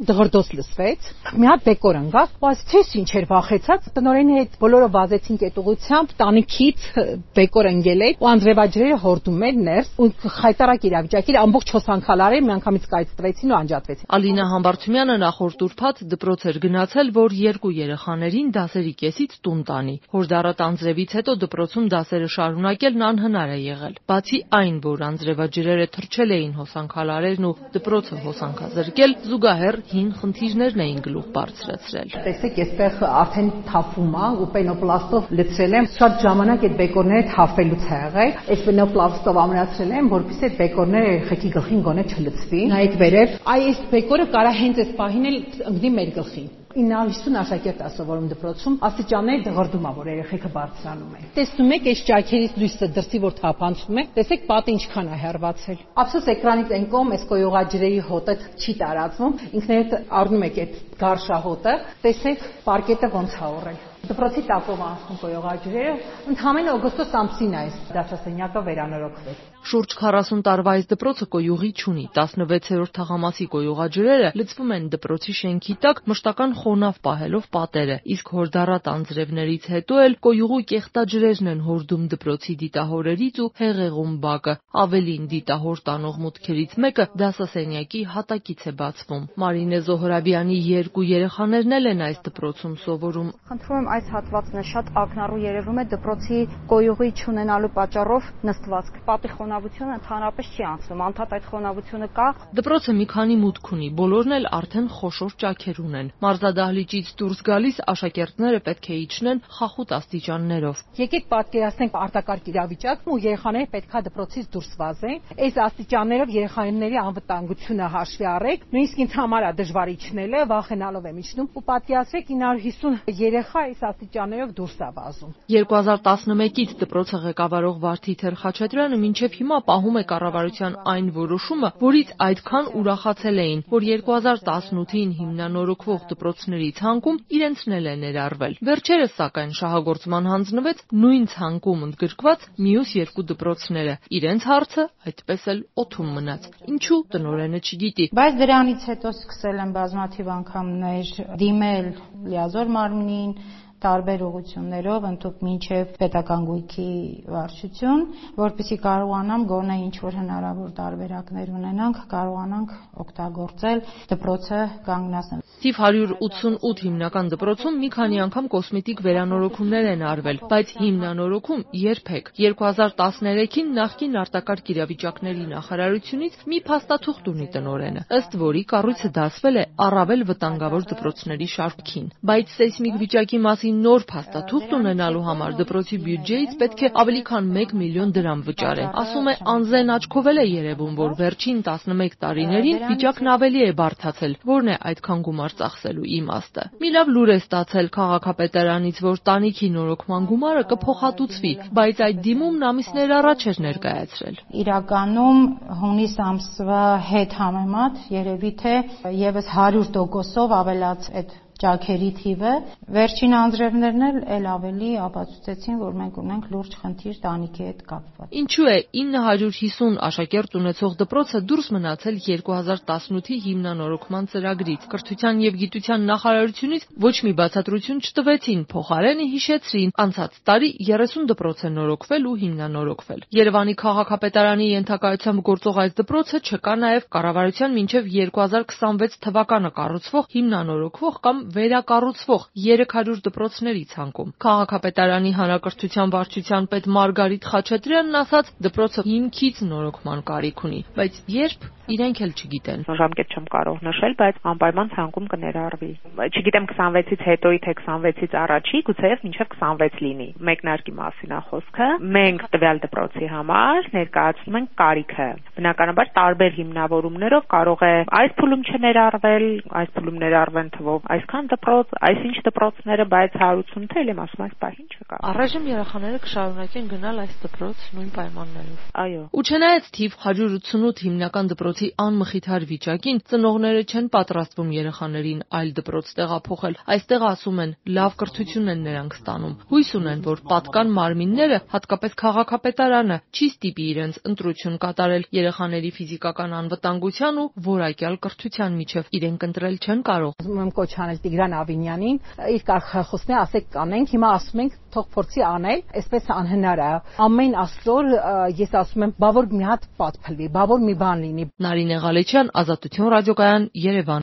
դղրդոց լսվեց, մի հատ բեկոր ընկավ, ու ասեցի ինչ էր վախեցած, տնօրենի հետ բոլորը վազեցինք այդ ուղությամբ, տանիքից բեկոր ընկել էր ու անձրևաջրերը հորդում էր ներս ու խայտարակ իրավիճակի ամբողջ հոսանքալարը միանգամից կայծրեցին ու անջատվեցին։ Ալինա Համբարձումյանը նախորդ ուրբաթ դպրոց էր գնացել, որ 2 երեխաներին դասերի կեսից տուն տանի։ Հորդառատ անձրևից հետո դպրոցում դասերը շարունակելն անհնար է եղել։ Բացի այն, որ անձրևաջրերը թռչել էին հոսանքալարերն ու դպրոցը հոսանքազրկել, զուգահեռ հին խնդիրներն էին գլուխ բարձրացրել։ Տեսեք, այստեղ արդեն թափում է ու պենոպլաստով լցրել եմ, շատ ժամանակ այդ բեկորները թափելուց է եղել։ Այս պենոպլաստով ամրացրել եմ, որպեսզի այդ բեկորները երեխեքի գլխին գոնե չլցվի։ Նայեք վերև, այս բեկորը կարա հենց այս պահին էլ ընկնի մեր գլխին։ 950 աշակերտ է սովորում դպրոցում, աստիճաններ դղրդում է, որ երեխեքը բարձրանում են։ Տեսնում եք, այս ճաքերից լույսը դրսի որ թափանցում է, տեսեք պատը ինչքան է հեռացել։ Ափսոս էկրանից այն կողմ այս կոյուղաջրերի հոտը չի տարածվում, ինքներդ առնում եք այդ գարշահոտը, տեսեք պարկետը ոնց է ողրել։ Դպրոցի տակով անցնում կոյուղաջրերը, ընդհանրապես օգոստոս ամսին է այս դասասենյակը վերանորոգվել։ Շուրջ 40 տարվա այս դպրոցը կոյուղի չունի, 16-րդ թաղամասի կոյուղաջրերը լցվում են դպրոցի շենքի տակ մշտական խոնավ պահելով պատերը, իսկ հորդառատ անձրևներից հետո էլ կոյուղու կեղտաջրերն են հորդում դպրոցի դիտահորերից ու հեղեղում բակը, ավելին դիտահոր տանող մուտքերից մեկը դասասենյակի հատակից է բացվում։ Մարինե Զոհրաբյանի 2 երեխաներն էլ են այս դպրոցում սովորում։ Խնդրում եմ այս հատվածն է շատ ակնառու երևում է դպրոցի կոյուղի չունենալու պատճառով նստվածք։ Պատի խոնավությունը ընդհանրապես չի անցնում, անդադ այդ խոնավությունը կա։ Դպրոցը մի քանի մուտք ունի, բոլորն էլ արդեն խոշոր ճաքեր ունեն։ Մարզադահլիճից դուրս գալիս աշակերտները պետք է իջնեն խախուտ աստիճաններով։ Եկեք պատկերացնենք արտակարգ իրավիճակը ու երեխաները պետքա դպրոցից դուրս վազեն։ Այս աստիճաններով երեխաների անվտանգությունը հաշվի առեք։ Նույնիսկ ինձ համար է դժվար իջնելը, վախենալով եմ իջնում ու պատկերացրեք 950 երեխա այս աստիճաններով դուրս է վազում։ 2011-ից դպրոցը ղեկավարող Վարդիթեր Խաչատրյանը մինչև հիմա պահում է կառավարության այն որոշումը, որից այդքան ուրախացել էին, որ 2018-ին հիմնանորոգվող դպրոցների ցանկում իրենցն էլ է ներառվել։ Վերջերս սակայն շահագործման հանձնվեց նույն ցանկում ընդգրկված մյուս 2 դպրոցները։ Իրենց հարցը այդպես էլ օդում մնաց։ Ինչու տնօրենը չգիտի։ Բայց դրանից հետո սկսել են բազմաթիվ անգամներ դիմել լիազոր մարմնին, տարբեր ուղղություններով ընդհանուր մինչև պետական գույքի վարչություն, որպեսզի կարողանամ գոնե ինչ-որ հնարավոր տարբերակներ ունենանք, կարողանանք օգտագործել դպրոցը կանգնացնել։ Թիվ 188 հիմնական դպրոցում մի քանի անգամ կոսմետիկ վերանորոգումներ են արվել, բայց հիմնանորոգում երբեք։ 2013-ին նախկին արտակարգ իրավիճակների նախարարությունից մի փաստաթուղթ ունի տնօրենը, ըստ որի կառույցը դասվել է առավել վտանգավոր դպրոցների շարքին, բայց սեյսմիկ վիճակի մասին նոր փաստաթուղթ ունենալու համար դպրոցի բյուջեից պետք է ավելի քան 1 միլիոն դրամ վճարեն։ Ասում է անզեն աչքով էլ է երևում, որ վերջին 11 տարիներին վիճակն ավելի է բարդացել, որն է այդքան գումար ծախսելու իմաստը։ Մի լավ լուր է ստացել քաղաքապետարանից, որ տանիքի նորոգման գումարը կփոխհատուցվի, բայց այդ դիմումն ամիսներ առաջ էր ներկայացրել։ Իրականում հունիս ամսվա հետ համեմատ երևի թե եւս 100%-ով ավելաց այդ ճաքերի թիվը, վերջին անձրևներն էլ ավելի ապացուցեցին, որ մենք ունենք լուրջ խնդիր տանիքի հետ կապված։ Ինչու է 950 աշակերտ ունեցող դպրոցը դուրս մնացել 2018-ի հիմնանորոգման ծրագրից։ Կրթության եւ գիտության նախարարությունից ոչ մի բացատրություն չտվեցին, փոխարենը հիշեցրին, անցած տարի 30 դպրոց է նորոգվել ու հիմնանորոգվել։ Երևանի քաղաքապետարանի ենթակայությամբ գործող այս դպրոցը չկա նաեւ կառավարության մինչեւ 2026 թվականը կառուցվող հիմնանորոգվող կամ վերակառուցվող 300 դպրոցների ցանկում։ Քաղաքապետարանի հանրակրթության վարչության պետ Մարգարիտ Խաչատրյանն ասաց, դպրոցը հիմքից նորոգման կարիք ունի, բայց երբ իրենք էլ չգիտեն։ Ժամկետ չեմ կարող նշել, բայց անպայման ցանկում կներառվի։ Չգիտեմ 26-ից հետոյի թե 26-ից առաջի, գուցեև մինչև 26 լինի։ Մեկնարկի մասին է խոսքը։ Մենք տվյալ դպրոցի համար ներկայացնում ենք կարիքը։ Բնականաբար տարբեր հիմնավորումներով կարող է այս փուլում չներառվել, այս փուլում ներառվեն թվով այսքան այդքան դպրոց, այսինչ դպրոցները, բայց 180 թե ելեմ ասում այս պահին չկա։ Առայժմ երեխաները կշարունակեն գնալ այս դպրոց նույն պայմաններով։ Այո։ Ու չնայած թիվ 188 հիմնական դպրոցի անմխիթար վիճակին, ծնողները չեն պատրաստվում երեխաներին այլ դպրոց տեղափոխել։ Այստեղ ասում են, լավ կրթություն են նրանք ստանում։ Հույս ունեն, որ պատկան մարմինները, հատկապես քաղաքապետարանը, չի ստիպի իրենց ընտրություն կատարել երեխաների ֆիզիկական անվտանգության ու որակյալ կրթության միջև։ Իրենք ընտրել չեն կարող։ Ուզում եմ կոչ անել Տիգրան Ավինյանին, իր կարգախոսն է, ասեք կանենք, հիմա ասում ենք թող փորձի անել, այսպես անհնար է։ Ամեն աստոր ես ասում եմ, բավոր մի հատ պատփլվի, բավոր մի բան լինի։ Նարինե Ղալեչյան, Ազատություն ռադիոկայան, Երևան։